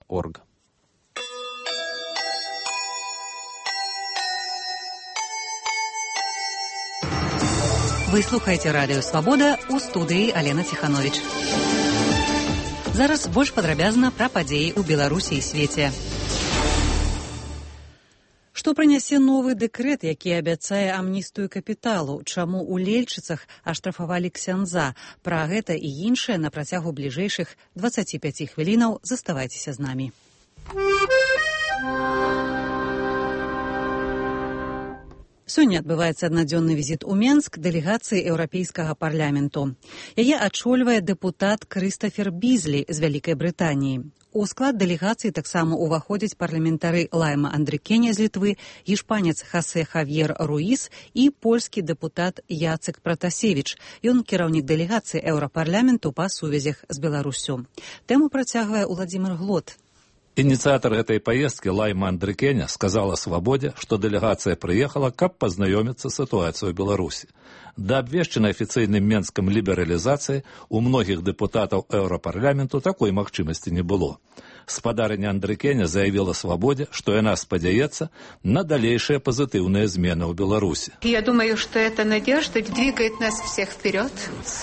org. Ви слухаєте Радіо Свабода, у студыі Алена Тиханович. Зараз больш падрабязна пра падзеі ў Беларусі і свеце. Што прынясе новы дэкрэт, які абяцае амністыю капіталу? Чаму ў Лельчыцах аштрафавалі ксяндза? Пра гэта і іншае на працягу бліжэйшых 25 хвілінаў. Заставайцеся з намі. Сёння адбываецца аднадзённы візіт у Менск дэлегацыі Еўрапейскага парламенту. Яе ачольвае дэпутат Крыстафер Бізлі з Вялікай Брытаніі. У склад дэлегацыі таксама ўваходзяць парламентары Лайма Андрыкеня з Літвы, іспанец Хасе Хавьер Руіс і польскі дэпутат Яцек Пратасевіч. Ён кіраўнік дэлегацыі Еўрапарламенту па сувязях з Беларуссю. Тэму працягвае Уладзімир Глот. Инициатор этой поездки Лайма Андрыкеня сказала «Свободе», что делегация приехала, каб познакомиться с ситуацией в Беларуси. До обвешченной официальным Менском либерализации у многих депутатов Европарламенту такой махчимости не было. Спадарыня Андрыкеня заявила «Свободе», что она спадзяецца на дальнейшие позитивные измены в Беларуси. Я думаю, что эта надежда двигает нас всех вперед.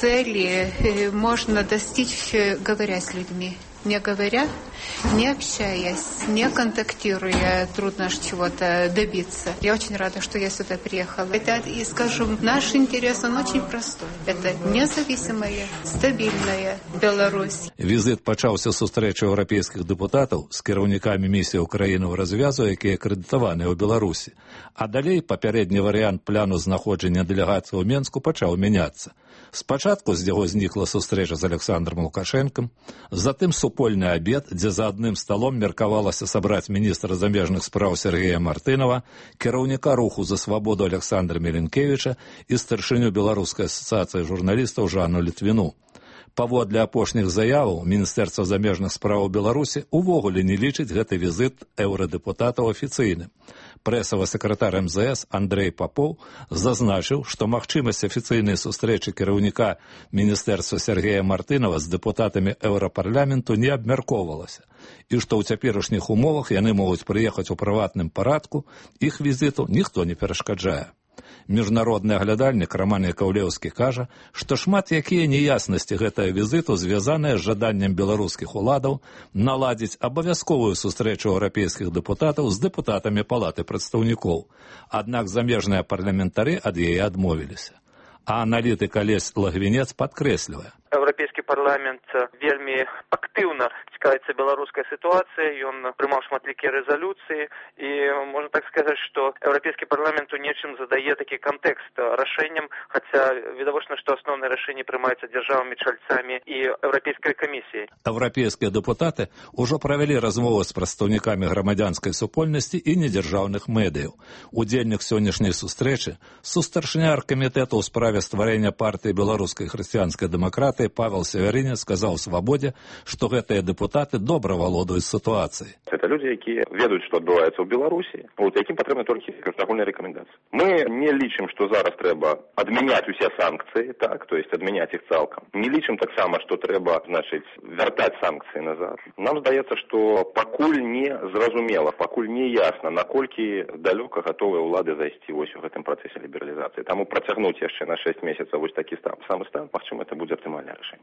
Цели можно достичь, говоря с людьми. Не говоря, не общаясь, не контактируя, трудно чего-то добиться. Я очень рада, что я сюда приехала. Это, и скажу, наш интерес, он очень простой. Это независимая, стабильная Беларусь. Візит пачаўся з сустрэчы еўрапейскіх дэпутатаў з кіраўнікамі місіі Украіны ў развязу, якія акрэдытаваныя ў Беларусі. А далей папярэдні варыянт пляну знаходжання дэлегацыі ў Менску пачаў мяняцца. Спачатку з яго знікла сустрэча з Александром Лукашенком, затым супольны абед, дзе за адным сталом меркавалася сабраць міністра замежных спраў Сергея Мартынова, кіраўніка руху за свабоду Александра Меленкевича і старшыню Беларускай асацыяцыі журналістаў Жанну Літвіну. Паводле апошніх заяваў, Міністэрства замежных спраў Беларусі увогуле не лічыць гэты візіт еўрадэпутатаў афіцыйным. Прэсавы сакратар МЗС Андрэй Папоў зазначыў, што магчымасць афіцыйнай сустрэчы кіраўніка Міністэрства Сергея Мартынова з дэпутатамі Еўрапарламенту не абмяркоўвалася, і што ў цяперашніх умовах яны могуць прыехаць у прыватным парадку, іх візіту ніхто не перашкаджае. Міжнародны аглядальнік Роман Яковлеўскі кажа, што шмат якія неяснасці гэтага візіту звязаныя з жаданнем беларускіх уладаў наладзіць абавязковую сустрэчу еўрапейскіх дэпутатаў з дэпутатамі Палаты прадстаўнікоў. Аднак замежныя парламентары ад яе адмовіліся. А аналітык Алесь Лагвінец падкрэслівае. Еўрапейскі парламент вельмі актыўна цікавіцца беларускай сітуацыяй, ён прымаў шматлікія рэзалюцыі, і можна так сказаць, што Еўрапейскі парламент у нечым задае такі кантэкст рашэнням, хаця відавочна, што асноўныя рашэнні прымаюцца дзяржавамі-чальцамі і Еўрапейскай камісіяй. Еўрапейскія дэпутаты ўжо правялі размовы з прадстаўнікамі грамадзянскай супольнасці і недзяржаўных медыяў. Удзельнік сённяшняй сустрэчы, сустаршыня аргкамітэта ў справе стварэння партыі беларускай хрысціянскай дэмакратыі Павел Северынец сказаў «Свабодзе», што гэтыя дэпутаты добра валодаюць сітуацыяй. Это люди, якія ведаюць, што адбываецца ў Беларусі, якім патрэбны толькі агульныя рэкамендацыі. Мы не лічым, што зараз трэба адмяняць усе санкцыі, так, то есть адмяняць іх цалкам. Не лічым таксама, што трэба, значыць, вяртаць санкцыі назад. Нам здаецца, што пакуль не зразумела, пакуль не ясна, наколькі далёка гатовыя ўлады зайсці вось у гэтым працэсе лібералізацыі. Таму працягнуць яшчэ на 6 месяцаў вось такі самы стан, магчыма, это будзе аптымальнае рашэнне.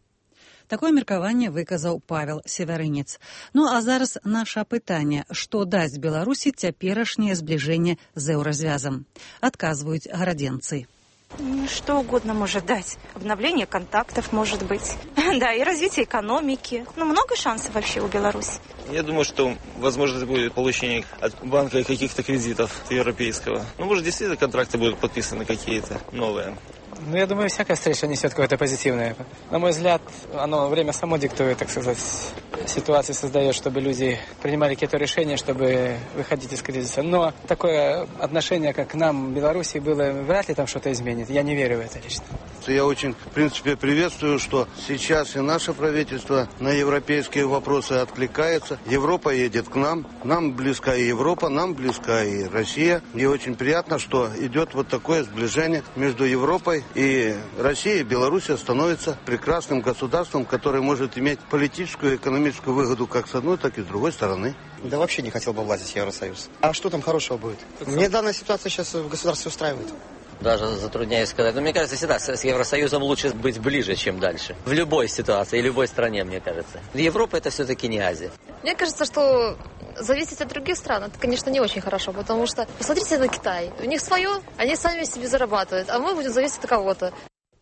Такое меркаванне выказаў Павел Северынец. Ну а зараз наша пытанне, што дасць Беларусі цяперашняе збліжэнне з еўразвязам? Адказваюць гарадзенцы. Что угодно может дать. Обновление контактов, может быть. Да, и развитие экономики. Много шансов вообще у Беларуси. Я думаю, что возможность будет получение от банка каких-то кредитов европейского. Может, действительно контракты будут подписаны какие-то новые. Я думаю, всякая встреча несет какое-то позитивное. На мой взгляд, время само диктует, так сказать, ситуации создает, чтобы люди принимали какие-то решения, чтобы выходить из кризиса. Но такое отношение, как к нам, в Беларуси, было, вряд ли там что-то изменит. Я не верю в это лично. Я очень, в принципе, приветствую, что сейчас и наше правительство на европейские вопросы откликается. Европа едет к нам. Нам близка и Европа, нам близка и Россия. И очень приятно, что идет вот такое сближение между Европой и Россией. Белоруссия становится прекрасным государством, которое может иметь политическую и экономическую выгоду как с одной, так и с другой стороны. Да вообще не хотел бы влазить в Евросоюз. А что там хорошего будет? Мне данная ситуация сейчас в государстве устраивает. Даже затрудняюсь сказать. Но мне кажется, всегда с Евросоюзом лучше быть ближе, чем дальше. В любой ситуации, в любой стране, мне кажется. Европа это все-таки не Азия. Мне кажется, что зависеть от других стран, это, конечно, не очень хорошо, потому что посмотрите на Китай. У них свое, они сами себе зарабатывают, а мы будем зависеть от кого-то.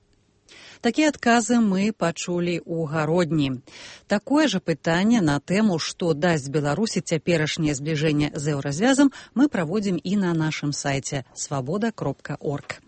Такія адказы мы пачулі ў гародні. Такое ж пытанне на тэму, што дасць Беларусі цяперашняе збліжэнне з еўразвязам, мы праводзім і на нашым сайце свабода.орг.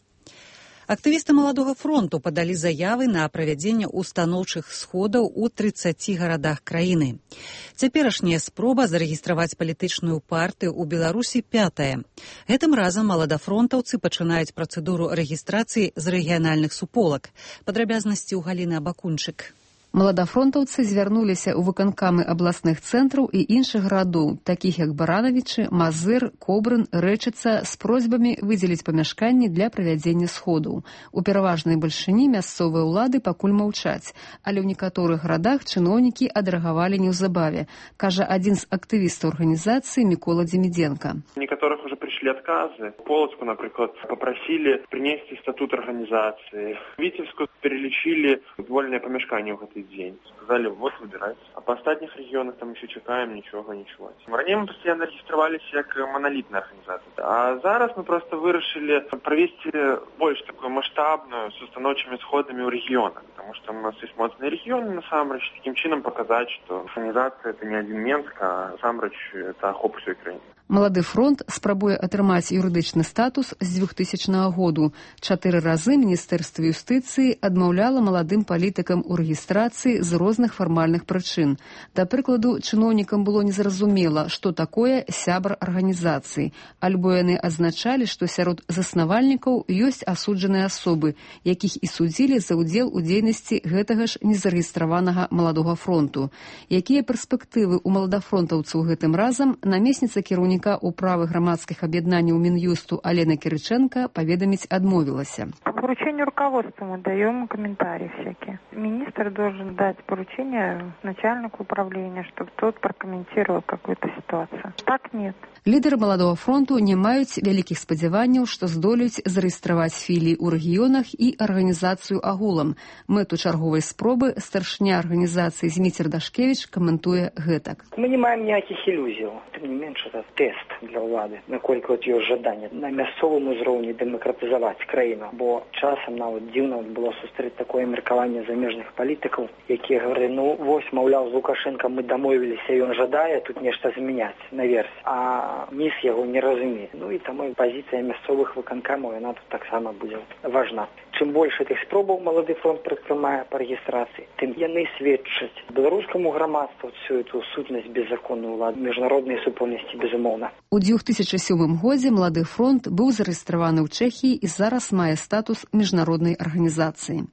Актывісты Маладога фронту падалі заявы на правядзенне устаноўчых сходаў у 30 гарадах краіны. Цяперашняя спроба зарэгістраваць палітычную партыю ў Беларусі 5-я. Гэтым разам маладафронтаўцы пачынаюць працэдуру рэгістрацыі з рэгіянальных суполак. Падрабязнасці ў Галіны Абакунчык. Маладафронтаўцы звярнуліся ў выканкамы абласных цэнтраў і іншых гарадоў, такіх як Баранавічы, Мазыр, Кобрын, Рэчыца, з просьбамі выдзеліць памяшканні для правядзення сходаў. У пераважнай бальшыні мясцовыя ўлады пакуль маўчаць, але ў некаторых гарадах чыноўнікі адрэагавалі неўзабаве, кажа адзін з актывістаў арганізацыі Мікола Демиденко. Некоторых уже пришли отказы. Полоцку, например, попросили принести статут организации. Витебску перелечили вольное помешкание в этой день. Сказали, вот выбирайте. А по остальных регионах там еще чекаем, ничего не чувать. Ранее мы постоянно регистрировались как монолитная организация. А зараз мы просто вырашили провести больше такую масштабную с установчими сходами в регионах. Потому что у нас есть моцные регионы, на самом деле, таким чином показать, что организация это не один Менск, а на самом деле это охоп всей Украины. Малады фронт спрабуе атрымаць юрыдычны статус з 2000 году. 4 разы Міністэрства юстыцыі адмаўляла маладым палітыкам у рэгістрацыі з розных фармальных прычын. Да прыкладу, чыноўнікам было незразумела, што такое сябар арганізацыі, альбо яны азначалі, што сярод заснавальнікаў ёсць асуджаныя асобы, якіх і судзілі за ўдзел у дзейнасці гэтага ж незарэгістраванага маладога фронту. Якія перспектывы ў маладафронтаўцаў гэтым разам, намесніца кіраўніка у правы грамадскіх аб'яднанняў Мін'юсту Алена Кириченко поведомить отмовилась. По поручению руководства мы даем комментарии всякие. Министр должен дать поручение начальнику управления, чтобы тот прокомментировал какую-то ситуацию. Так нет. Лідары маладога фронту не маюць вялікіх спадзяванняў, што здолеюць зарэгістраваць філіі ў рэгіёнах і арганізацыю агулам. Мэту чарговай спробы старшыня арганізацыі Зміцер Дашкевіч каментуе гэтак. Мы не маем ніякіх ілюзій. Тым не менш, это тест для ўлады, наколькі от ёсць жаданне на мясцовым узроўні дэмакратызаваць краіну. Бо часам нават дзіўна было сустрэць такое меркаванне замежных палітыкаў, якія говорили, ну вось, маўляў, з Лукашенко мы дамовіліся, ён жадае тут нешта змяняць наверх. А ніс яго не разумее. Ну і таму пазіцыя мясцовых выканкамаў, яна тут таксама будзе важна. Чым больш гэтых спробаў малады фронт прадпрымае па рэгістрацыі, тым яны сведчаць беларускаму грамадству всю эту сутнасць беззаконную ўлады, міжнароднай супольнасці, безумоўна. У 2007 годзе малады фронт быў зарэгістраваны ў Чэхіі і зараз мае статус міжнароднай арганізацыі.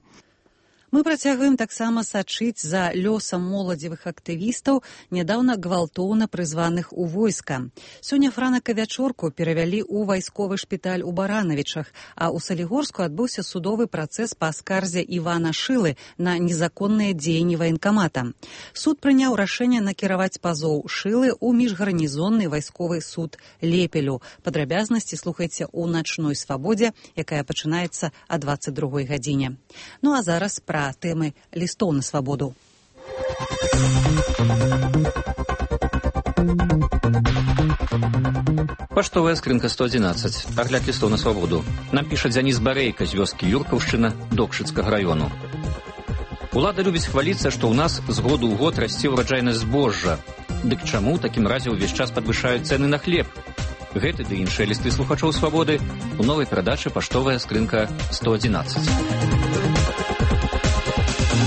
Мы працягваем таксама сачыць за лёсам моладзевых актывістаў, нядаўна гвалтоўна прызваных у войска. Сёння франака вячорку перавялі ў вайсковы шпіталь у Баранавічах, а ў Салігорску адбыўся судовы працэс па скарзе Івана Шылы на незаконныя дзеянні ваенкамата. Суд прыняў рашэнне накіраваць пазоў Шылы ў міжгарнізонны вайсковы суд Лепелю. Падрабязнасці слухайце ў начной свабодзе, якая пачынаецца о 22 гадзіне. Ну а зараз пра тэмы лістоў на свабоду. Паштовая скрынка 111. Агляд лістоў на свабоду. Нам піша Дзяніс Барейка з вёскі Юркаўшчына Докшыцкага раёну. Улада любіць хваліцца, што ў нас з году ў год расце ўраджайнасць збожжа. Дык чаму ў такім разе ўвесь час падвышаюць цэны на хлеб? Гэты ды іншыя лісты слухачоў свабоды у новай перадачы «Паштовая скрынка 111».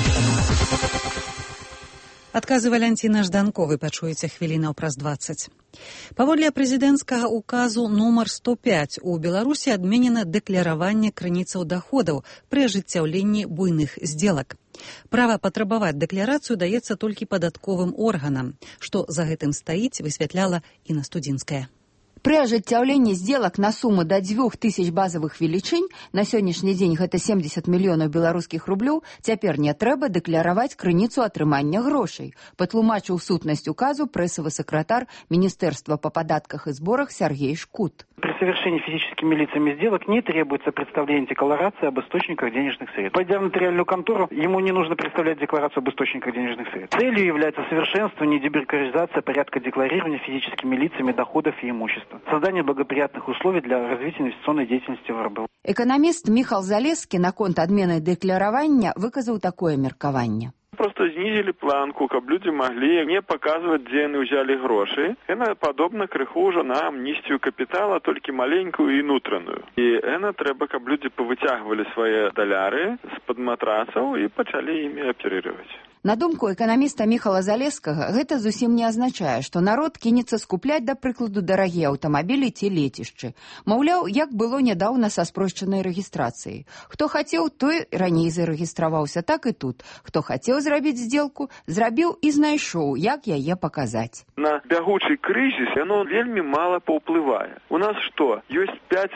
Адказы Валянціна Жданковай пачуеце хвілінаў праз 20. Паводле прэзідэнцкага указу нумар 105 у Беларусі адменена дэкляраванне крыніцаў доходаў пры ажыццяўленні буйных сделак. Права патрабаваць дэкларацыю даецца толькі падатковым органам. Што за гэтым стаіць, высвятляла Інна Студзінская. При ажыццяўленні сделак на сумму до 2000 базовых велічынь, на сённяшні дзень гэта 70 мільёнаў беларускіх рублёў, цяпер не трэба дэкляраваць крыніцу атрымання грошай, патлумачыў сутнасць указу прэсавы сакратар Министерства по податках и сборах Сергей Шкут. При совершении физическими лицами сделок не требуется представление декларации об источниках денежных средств. Пойдя в нотариальную контору, ему не нужно представлять декларацию об источниках денежных средств. Целью является совершенствование и дебюрократизация порядка декларирования физическими лицами доходов и имущества. Создание благоприятных условий для развития инвестиционной деятельности в РБ. Экономист Михал Залескі наконт адмены дэкларавання выказаў такое меркаванне. Просто снизили планку, каб люди могли не показывать, где они взяли гроши. Это подобно крыху уже на амнистию капитала, только маленькую и внутреннюю. И это треба, каб люди повытягивали свои доляры с-под матрасов и почали ими оперировать. На думку эканаміста Міхала Залескага, гэта зусім не азначае, што народ кінецца скупляць, да прыкладу, дарагія аўтамабілі ці лецішчы. Маўляў, як было нядаўна са спрошчанай рэгістрацыяй. Хто хацеў, той раней зарэгістраваўся, так і тут. Хто хацеў зрабіць здзелку, зрабіў і знайшоў, як яе паказаць. На бягучий кризис оно вельми мало поуплывае. У нас что? Есть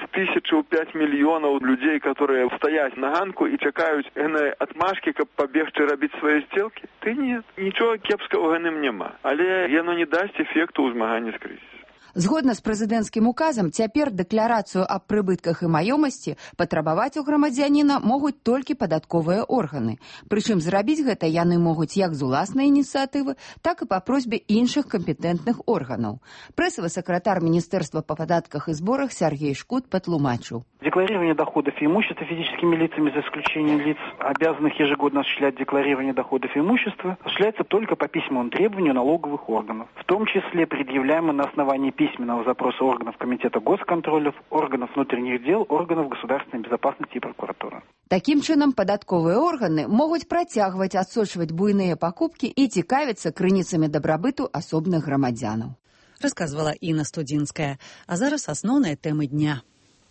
5 миллионов людей, которые стоят на ганку и чекают отмашки, каб побегчы рабіць свои сделки. Ты нет. Нічого кепского в гэтым няма. Але яно не дасць эфекту ў змаганні з крызісам. Згодна з прэзідэнцкім указам, цяпер дэкларацыю аб прыбытках і маёмасці патрабаваць у грамадзяніна могуць толькі падатковыя органы. Прычым зрабіць гэта яны могуць як з уласнай ініцыятывы, так і па просьбе іншых кампетэнтных органаў. Прэсавы сакратар Министерства по податках и сборах Сергей Шкут патлумачыў. Декларирование доходов и имущества физическими лицами, за исключением лиц, обязанных ежегодно осуществлять декларирование доходов и имущества, осуществляется только по письменному требованию налоговых органов, в том числе предъявляемо на основании письменного запроса органов Комитета госконтроля, органов внутренних дел, органов государственной безопасности и прокуратуры. Таким чынам, падатковыя органы могуць працягваць адсочваць буйныя пакупкі і цікавіцца крыніцамі дабрабыту асобных грамадзянаў. Расказвала Інна Студзінская. А зараз асноўныя тэмы дня.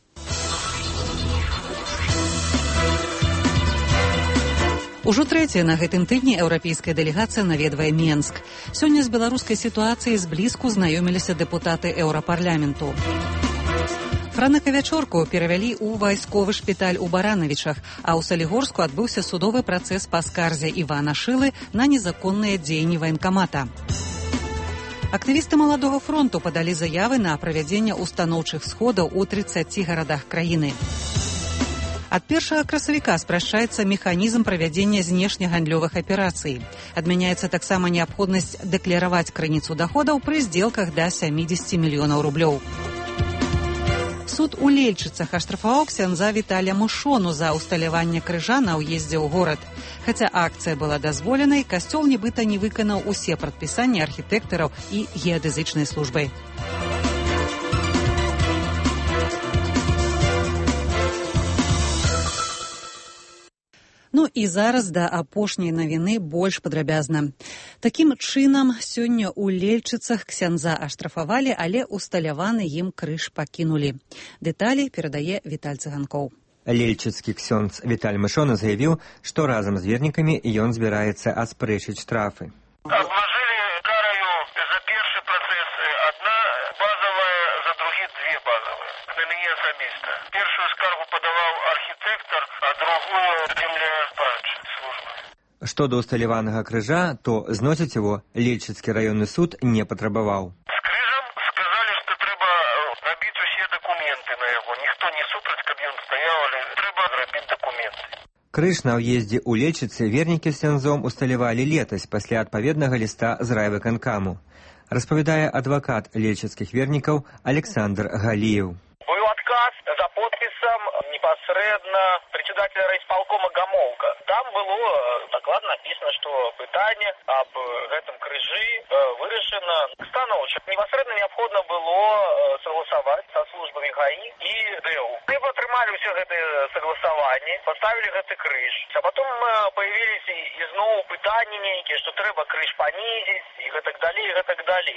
Ужо трэцяя на гэтым тыдні еўрапейская дэлегацыя наведвае Менск. Сёння з беларускай сітуацыяй зблізку знаёміліся дэпутаты еўрапарламенту. Франыка вячорку перавялі ў вайсковы шпіталь у Баранавічах, а ў Салігорску адбыўся судовы працэс па скарзе Івана Шылы на незаконныя дзеянні ваенкамата. Актывісты Маладога фронту падалі заявы на правядзенне устаноўчых сходаў у 30 гарадах краіны. Ад 1 красавіка спрашчаецца механізм правядзення знешнегандлёвых аперацый. Адмяняецца таксама неабходнасць дэкляраваць крыніцу даходаў пры здзелках да 70 мільёнаў рублёў. Суд у Лельчыцах аштрафаваў ксяндза Віталія Мушону за усталяванне крыжа на ўездзе ў горад. Хаця акцыя была дазволенай, касцёл нібыта не выканаў усе прадпісанні архітэктараў і геадэзычнай службы. Ну і зараз да апошняй навіны больш падрабязна. Такім чынам, сёння ў Лельчыцах ксяндза аштрафавалі, але усталяваны ім крыж пакінулі. Дэталі перадае Віталь Цыганкоў. Лельчыцкі ксёндз Віталь Мышона заявіў, што разам з вернікамі ён збіраецца аспрэчыць штрафы. Обложили карою за першы працэс одна базовая, за другі две базовые. На мяне асабіста. Першую скаргу падаваў архітэктар, а другую землераспарадчая служба. Што да усталяванага крыжа, то зносіць яго Лельчыцкі раённы суд не патрабаваў. З крыжам сказалі, што трэба рабіць усе дакументы на яго. Ніхто не супраць, каб ён стаяў, але трэба рабіць дакументы. Крыж на ўездзе ў Лельчыцы вернікі з ксяндзом усталявалі летась пасля адпаведнага ліста з райвыканкаму. Распавядае адвакат лельчыцкіх вернікаў Александр Галіев. Быў адказ за подпісам непасрэдна председателя райисполкома Гамолка. Там было дакладна написано, што пытанне аб гэтым крыжы вырашана станоўча. Непасрэдна неабходна было согласаваць са службамі ГАИ і ДЭУ. Мы атрымалі ўсе гэтыя согласаванні, паставілі гэты крыж. А потом появились ізноў пытанні нейкія, што трэба крыж панізіць і гэтак далей, і гэтак далей.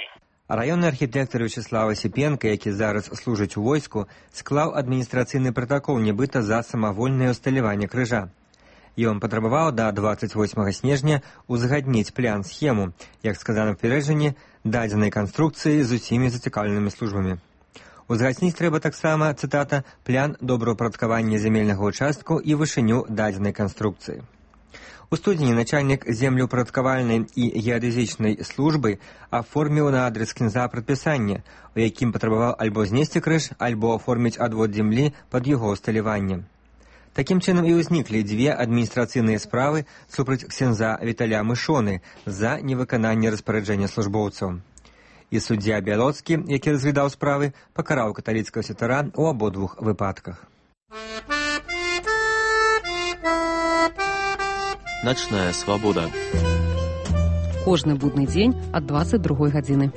Раённы архітэктар Вячеслав Осіпенка, які зараз служыць у войску, склаў адміністрацыйны пратакол нібыта за самавольнае ўсталяванне крыжа. Ён патрабаваў да 28 снежня узгадніць план-схему, як сказана ў папярэджанні, дадзенай канструкцыі з усімі зацікаўленымі службамі. Узгадніць трэба таксама, цытата, план добраўпарадкавання зямельнага ўчастку і вышыню дадзенай канструкцыі. У студзені начальнік землеўпарадкавальнай і геадэзічнай службы аформіў на адрес кінза прадпісанне, у якім патрабаваў альбо знесці крыж, альбо аформіць адвод зямлі пад яго ўсталяванне. Такім чынам і ўзніклі дзве адміністрацыйныя справы супраць ксяндза Віталя Мышоны за невыкананне распараджэння службоўцаў. І суддзя Бялоцкі, які разглядаў справы, пакараў каталіцкага святара ў абодвух выпадках. Начная свабода. Кожны будны дзень ад 22 гадзіны.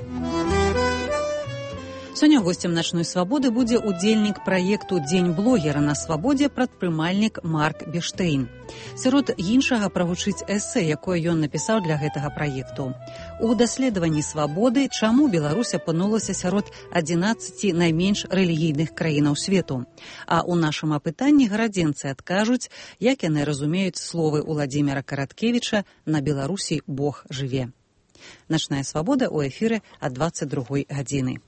Сёння госцем начной свабоды будзе удзельнік праекту «Дзень блогера» на свабодзе прадпрымальнік Марк Бештейн. Сярод іншага прагучыць эсэ, якое ён напісаў для гэтага праекту. У даследаванні свабоды, чаму Беларусь апынулася сярод 11 найменш рэлігійных краінаў свету. А ў нашым апытанні гарадзенцы адкажуць, як яны разумеюць словы Уладзіміра Караткевіча «На Беларусі Бог жыве». Начная свабода ў эфіры ад 22 гадзіны.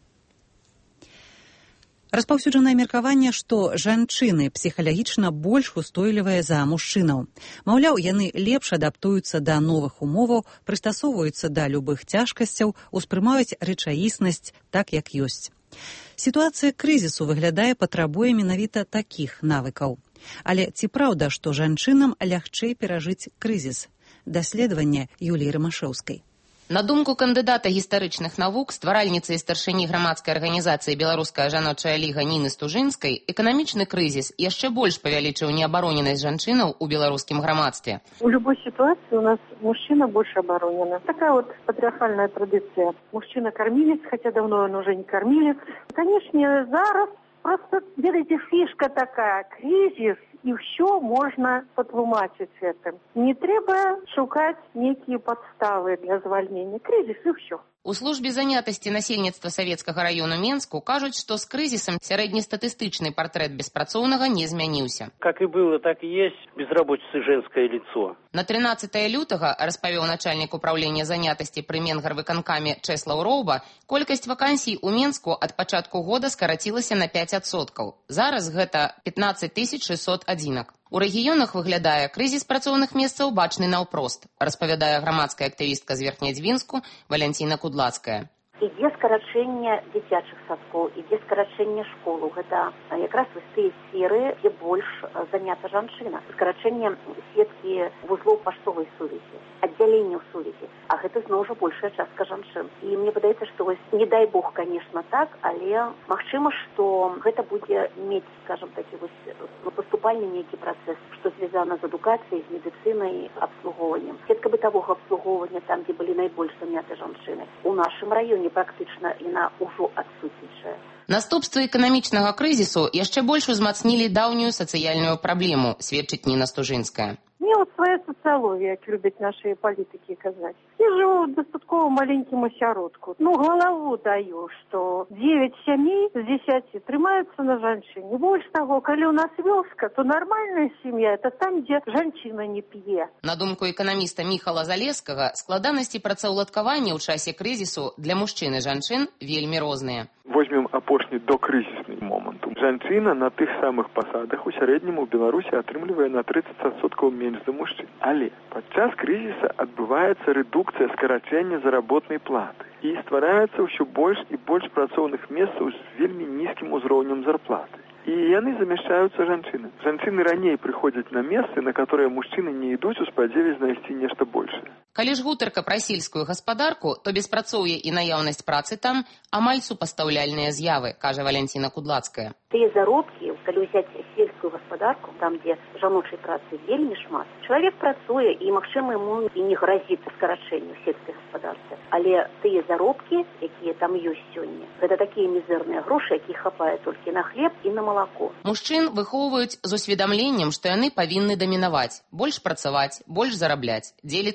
Распаўсюджанае меркаванне, што жанчыны псіхалагічна больш устойлівыя за мужчынаў. Маўляў, яны лепш адаптуюцца да новых умоваў, прыстасоўваюцца да любых цяжкасцяў, успрымаюць рэчаіснасць так, як ёсць. Сітуацыя крызісу, выглядае, патрабуе менавіта такіх навыкаў. Але ці праўда, што жанчынам лягчэй перажыць крызіс? Даследаванне Юліі Рымашэўскай. На думку кандыдата гістарычных навук, стваральніцы і старшыні грамадскай арганізацыі «Беларуская жаночая ліга» Ніны Стужынскай, эканамічны крызіс яшчэ больш павялічыў неабароненасць жанчынаў у беларускім грамадстве. У любой ситуации у нас мужчина больше оборонен. Такая вот патриархальная традиция. Мужчина-кормилец, хотя давно он уже не кормилец. Конечно, зараз просто, видите, фишка такая, кризис, и все можно патлумачыць этим. Не трэба шукаць некие подставы для звольнения. Кризис и все. У службе занятасці насельніцтва Савецкага раёну Менску кажуць, што з крызісам сярэднестатыстычны партрэт беспрацоўнага не змяніўся. Как и было, так и есть. Безработица женское лицо. На 13 лютага, распавёў начальнік управлення занятасці пры Менгарвыканкаме Чэслаў Роўба, колькасць вакансій у Менску ад пачатку года скарацілася на 5%. Зараз гэта 15 600 адзінак. У рэгіёнах, выглядае, крызіс працоўных месцаў бачны наўпрост, распавядае грамадская актывістка з Верхнядзвінску Валянціна Кудлацкая. Ідзе скарачэнне дзіцячых садкоў, ідзе скарачэнне школаў. Гэта якраз вось тыя сферы, дзе больш занята жанчына. Скарачэнне сеткі вузлоў паштовай сувязі, аддзяленняў сувязі. А гэта зноў жа большая частка жанчын. І мне падаецца, што вось, не дай Бог, конечно, так, але магчыма, што гэта будзе мець, скажем, такі вось паступальны нейкі працэс, што звязана з адукацыяй, з медыцынай, абслугоўваннем. Сетка бытавога абслугоўвання там, дзе былі найбольш заняты жанчыны. У нашым раёне практычна яна ўжо адсутнічае. Наступствы эканамічнага крызісу яшчэ больш узмацнілі даўнюю сацыяльную праблему, сведчыць Ніна Стужынская. Мне вот своя социология, как любят наши политики казать. Я живу в достатково маленьким осяродку. Ну, голову даю, что 9 семей з 10 трымаются на жанчыне. Больше того, коли у нас вёска, то нормальная семья – это там, где жанчына не п'е. На думку эканаміста Міхала Залескага, складанасці працаўладкавання ў часе крызісу для мужчын і жанчын вельмі розныя. Возьмем апошні докрызісны момант. Жанчына на тых самых пасадах у сярэднім у Беларусі атрымлівае на 30% менш за мужчын. Але падчас крызіса адбываецца рэдукцыя скарачэння заработнай платы. І ствараецца ўсё больш і больш працоўных месцаў з вельмі нізкім узроўнем зарплаты. І яны замяшчаюцца жанчыны. Жанчыны раней прыходзяць на месцы, на которые мужчыны не ідуць у спадзеве знайсці нешта большае. Калі ж гутарка пра сельскую гаспадарку, то беспрацоўе і наяўнасць працы там амаль супастаўляльныя з'явы, кажа Валянціна Кудлацкая. Тыя заробкі, калі ўзяць сельскую гаспадарку, там, дзе жаночай працы вельмі шмат, чалавек працуе і, магчыма, яму і не гразіць скарачэнню сельскай гаспадарцы. Але тыя заробкі, якія там ёсць сёння, гэта такія мізэрныя грошы, якіх хапае толькі на хлеб і на малако. Мужчын выхоўваюць з усведамленнем, што яны павінны дамінаваць, больш працаваць, больш зарабляць, дзеліцца назіраннем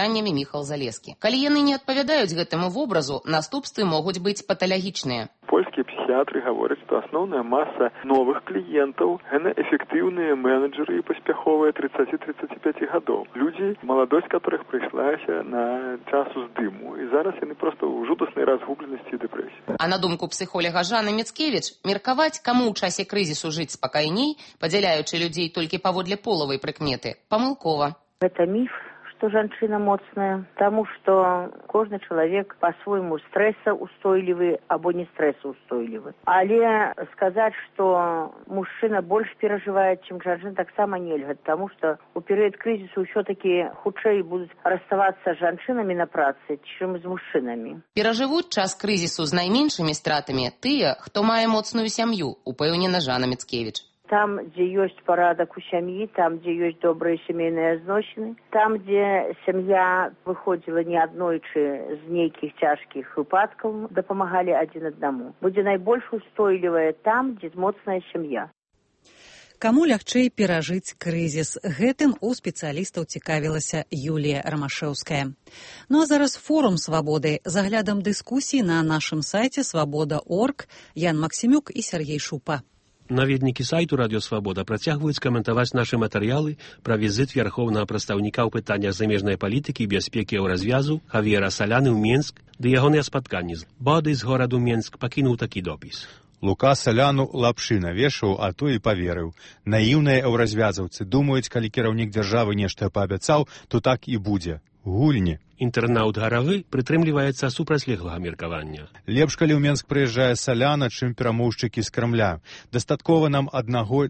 пытаннямі Міхал Залескі. Калі яны не адпавядаюць гэтаму вобразу, наступствы могуць быць паталагічныя. Польскія псіхіатры гавораць, што асноўная маса новых кліентаў – гэта эфектыўныя менеджеры і паспяховыя 30-35 гадоў. Людзі, маладосць которых прыйшлася на час уздыму. І зараз яны проста ў жудаснай разгубленасці і дэпрэсіі. А на думку псіхолага Жанны Міцкевіч, меркаваць, каму ў часе крызісу жыць спакайней, падзяляючы людзей толькі паводле полавай прыкметы, памылкова. Гэта міф, што жанчына моцная, таму што кожны чалавек па-свойму стрэсаўстойлівы або не стрэсаўстойлівы. Але сказаць, што мужчына больш перажывае, чым жанчына, таксама нельга, таму што ў перыяд крызісу ўсё-такі хутчэй будуць раставацца з жанчынамі на працы, чым з мужчынамі. Перажывуць час крызісу з найменшымі стратамі тыя, хто мае моцную сям'ю, упэўнена Жанна Міцкевіч. Там, дзе ёсць парадак у сям'і, там, дзе ёсць добрыя сямейныя зносіны, там, дзе сям'я выходзіла не аднойчы з нейкіх цяжкіх выпадкаў, дапамагалі адзін аднаму. Будзе найбольш устойлівая там, дзе моцная сям'я. Каму лягчэй перажыць крызіс? Гэтым у спецыялістаў цікавілася Юлія Рамашэўская. Ну а зараз форум свабоды з аглядам дыскусій на нашым сайце свабода.орг. Ян Максімюк і Сергей Шупа. Наведнікі сайту Радіо Свабода працягваюць каментаваць нашы матэрыялы пра візіт вярхоўнага прадстаўніка ў пытаннях замежнай палітыкі і бяспекі Еўразвязу Хавьера Саляны ў Менск ды ягоныя спатканні. Бады з гораду Менск пакінуў такі допіс. Лука Саляну лапшы навешаў, а то і паверыў. Наіўныя еўразвязаўцы думаюць, калі кіраўнік дзяржавы нешта паабяцаў, то так і будзе. Гульні. Інтэрнаўт Гаравы прытрымліваецца супрацьлеглага меркавання. Лепш, калі ў Менск прыязджае Саляна, чым перамоўшчыкі з Крамля. Дастаткова нам аднаго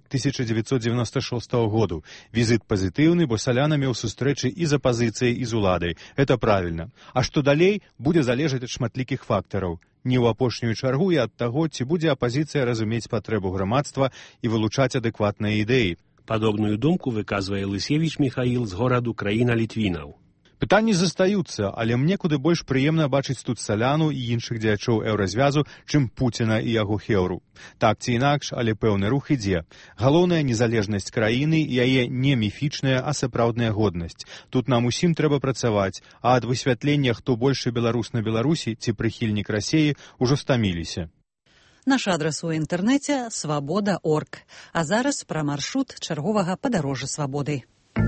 1996 году. Візіт пазітыўны, бо Саляна меў сустрэчы і з апазіцыяй, і з уладай. Это правільна. А што далей, будзе залежаць ад шматлікіх фактараў. Не ў апошнюю чаргу і ад таго, ці будзе апазіцыя разумець патрэбу грамадства і вылучаць адэкватныя ідэі. Падобную думку выказвае Лысевіч Міхаіл з гораду краіна Літвінаў. Пытанні застаюцца, але мне куды больш прыемна бачыць тут Саляну і іншых дзеячоў еўразвязу, чым Пуціна і яго хеўру. Так ці інакш, але пэўны рух ідзе. Галоўная незалежнасць краіны, яе не міфічная, а сапраўдная годнасць. Тут нам усім трэба працаваць, а ад высвятлення, хто большы беларус на Беларусі ці прыхільнік Расіі, ужо стаміліся. Наш адрас у інтэрнэце свабода.орг. А зараз пра маршрут чарговага падарожжа свабоды.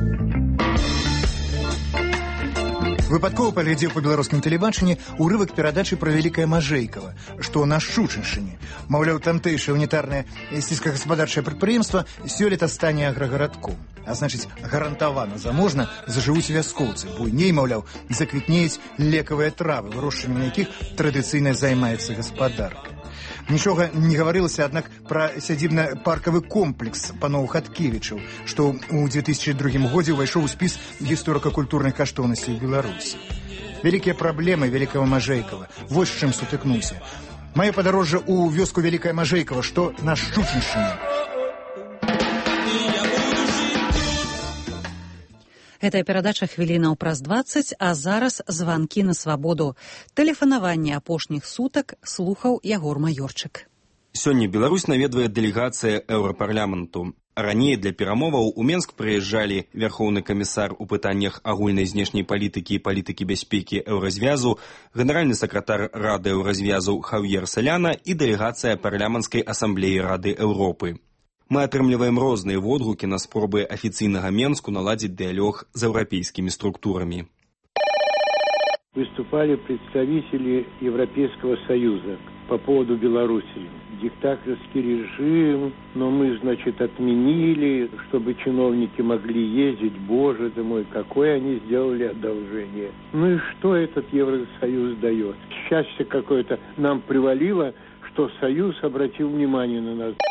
Выпадкова паглядзеў па беларускім тэлебачанні ўрывак перадачы пра Вялікае Мажэйкава, што на Шчучыншчыне. Маўляў, тамтэйшае унітарнае сельскагаспадарчае прадпрыемства сёлета стане аграгарадком. А значыць, гарантавана заможна зажывуць вяскоўцы, буйней, маўляў, заквітнеюць лекавыя травы, вырошчваннем якіх традыцыйна займаецца гаспадарка. Нічога не гаварылася, аднак, пра сядзібна-паркавы комплекс паноў Хаткевічаў, што ў 2002 годзе ўвайшоў у спіс гісторыка-культурных каштоўнасцей Беларусі. Вялікія праблемы Вялікага Мажэйкава. Вось з чым сутыкнуўся. Маё падарожжа ў вёску Вялікае Мажэйкава, што на Шчучыншчыне. Гэтая перадача хвілінаў праз 20, а зараз званкі на свабоду. Тэлефанаванне апошніх сутак слухаў Ягор Маёрчык. Сёння Беларусь наведвае дэлегацыя Еўрапарламенту. Раней для перамоваў у Менск прыязджалі вярхоўны камісар у пытаннях агульнай знешняй палітыкі і палітыкі бяспекі Еўразвязу, генеральны сакратар Рады Еўразвязу Хавьер Саляна і дэлегацыя парламенцкай асамблеі Рады Еўропы. Мы атрымліваем розныя водгукі на спробы афіцыйнага Менску наладзіць дыялог з еўрапейскімі структурамі. Выступали представители Европейского Союза по поводу Беларуси. Диктаторский режим, но мы, значит, отменили, чтобы чиновники могли ездить. Боже ты мой, какое они сделали одолжение. Ну и что этот Евросоюз дает? Счастье какое-то нам привалило, что Союз обратил внимание на нас.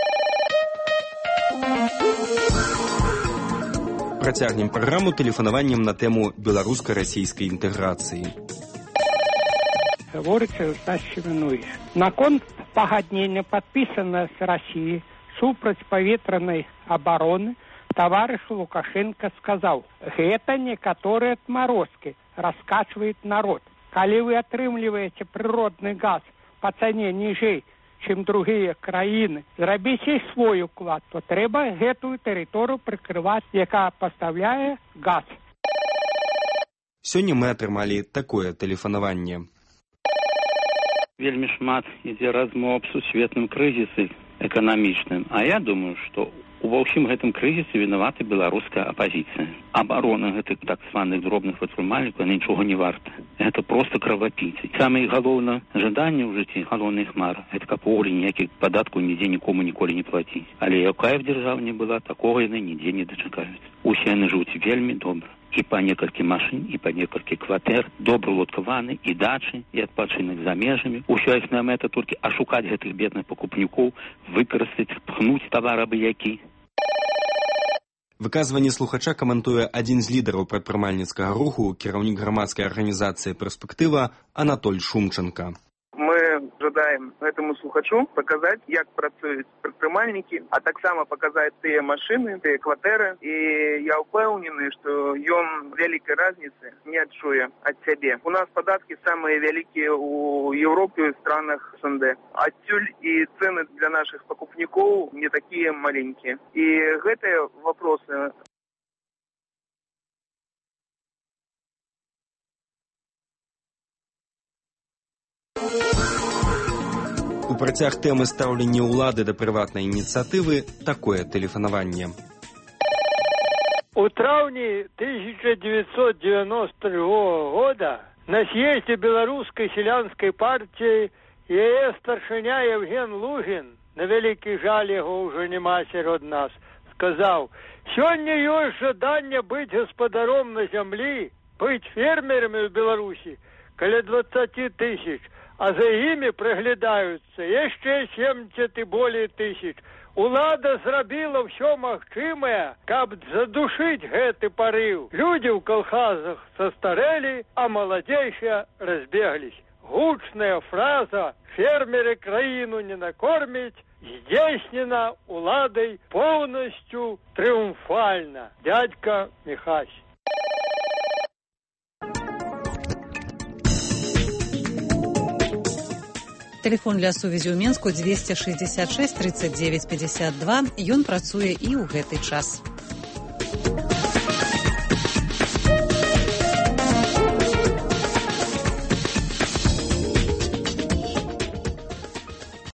Працягнем праграму тэлефанаваннем на тэму беларуска-расійскай інтэграцыі. Гаворыцца Стас Семенович. Наконт пагаднення, падпісанае з Расіі супраць паветранай абароны, таварыш Лукашенко сказаў: гэта некаторыя адмарозкі раскачваюць народ. Калі вы атрымліваеце прыродны газ па цане ніжэй, чым другія краіны, зрабіце свой уклад, то трэба гэтую тэрыторыю прыкрываць, якая пастаўляе газ. Сёння мы атрымалі такое тэлефанаванне. Вельмі шмат ідзе размоў аб сусветным крызісе эканамічным, а я думаю, што ва ўсім гэтым крызісе вінавата беларуская апазіцыя. Абарона гэтых так званых дробных прадпрымальнікаў нічога не варта. Гэта проста кровапійцы. Самае галоўнае жаданне ў жыцці, галоўная іх мара, гэта каб увогуле ніякіх падаткаў нідзе нікому ніколі не плаціць. Але якая б дзяржава не была, такога яны нідзе не дачакаюць. Усе яны жывуць вельмі добра. І па некалькі машын, і па некалькі кватэр, добра ўладкаваны, і дачы, і адпачынак за межамі. Усё іхная мэта толькі ашукаць гэтых бедных пакупнікоў, выкарыстаць, пхнуць тавар абы-які. Выказванне слухача каментуе адзін з лідараў прадпрымальніцкага руху, кіраўнік грамадскай арганізацыі «Перспектыва» Анатоль Шумченко. Мы жадаем гэтаму слухачу паказаць, як працуюць прадпрымальнікі, а таксама паказаць тыя машыны, тыя кватэры. І я ўпэўнены, што ён вялікай разніцы не адчуе ад сябе. У нас падаткі самыя вялікія ў Еўропе і странах СНД. Адсюль і цэны для нашых пакупнікоў не такія маленькія. І гэтыя вопросы У працяг тэмы стаўлення ўлады да прыватнай ініцыятывы такое тэлефанаванне. У траўні 1992 года на съезде беларускай селянскай партии яе старшыня Евген Лугін, на вялікі жаль яго ўжо няма сярод нас, сказаў: «Сёння ёсць жаданне быць гаспадаром на зямлі, быць фермерамі ў Беларусі каля 20 тысяч, а за імі прыглядаюцца яшчэ 70 і болей тысяч. Улада зрабіла ўсё магчымае, каб задушыць гэты парыў. Людзі ў калхазах састарэлі, а маладзейшыя разбеглись». Гучная фраза «фермеры краіну не накормяць» здзейснена уладай поўнасцю трыумфальна. Дядька Михась. Телефон для сувязі ў Менску 266 39 52. Ён працуе і ў гэты час.